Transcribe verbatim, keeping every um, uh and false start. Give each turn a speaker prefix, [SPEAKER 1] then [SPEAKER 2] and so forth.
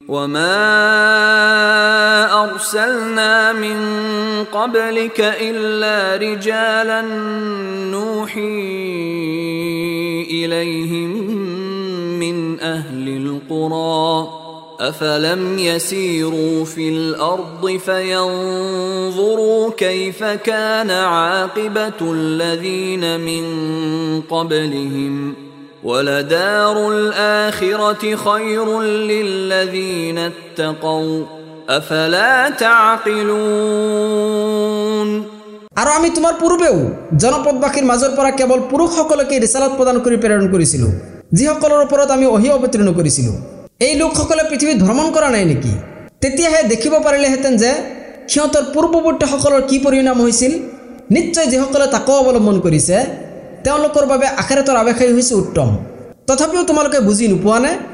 [SPEAKER 1] وما أرسلنا من قبلك إلا رجالا نوحي إليهم من أهل القرى أفلم يسيروا في الأرض فينظروا كيف كان عاقبة الذين من قبلهم ولدار الآخرة خير للذين اتقوا أفلا تعقلون
[SPEAKER 2] আর আমি তোমার পূর্বেও জনপদবাসীৰ মাজৰ পৰা কেৱল পুৰুষসকলকে ৰিসালাত প্ৰদান কৰি প্ৰেৰণ কৰিছিলোঁ, যিসকলৰ ওপৰত আমি ওহী অৱতীৰ্ণ কৰিছিলোঁ। এই লোকসকলে পৃথিৱীত ভ্ৰমণ কৰা নাই নেকি? তেতিয়াহে দেখিব পাৰিলেহেঁতেন যে সিহঁতৰ পূৰ্বৱৰ্তীসকলৰ কি পৰিণাম হৈছিল। নিশ্চয় যিসকলে তাকৱা অৱলম্বন কৰিছে তেওঁলোকৰ বাবে আখিৰাতৰ আৱেশাই হৈছে উত্তম। তথাপিও তোমালোকে বুজি নোপোৱা নে?